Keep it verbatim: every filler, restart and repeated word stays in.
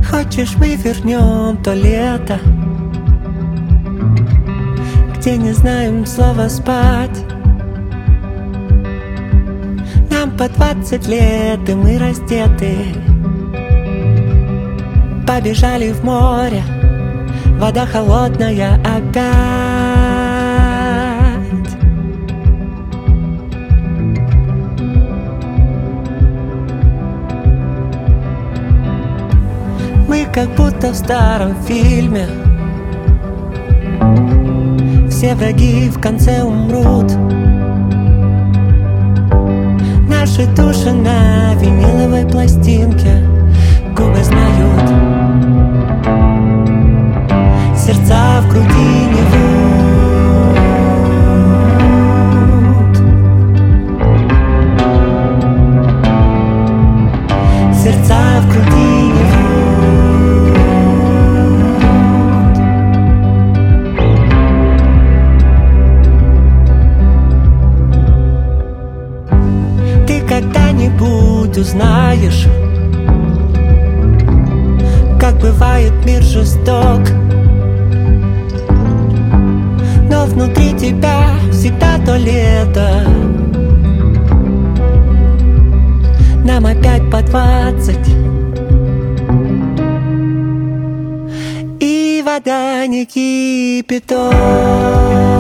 Хочешь, мы вернем то лето, где не знаем слова спать. Нам по двадцать лет, и мы раздеты, побежали в море, вода холодная опять. Мы как будто в старом фильме, все враги в конце умрут. Наши души на виниловой пластинке губы знают, сердца в груди не врут. Сердца в груди не врут. Ты когда-нибудь узнаешь, как бывает мир жесток, но внутри тебя всегда то лето. Нам опять по двадцать, и вода не кипяток.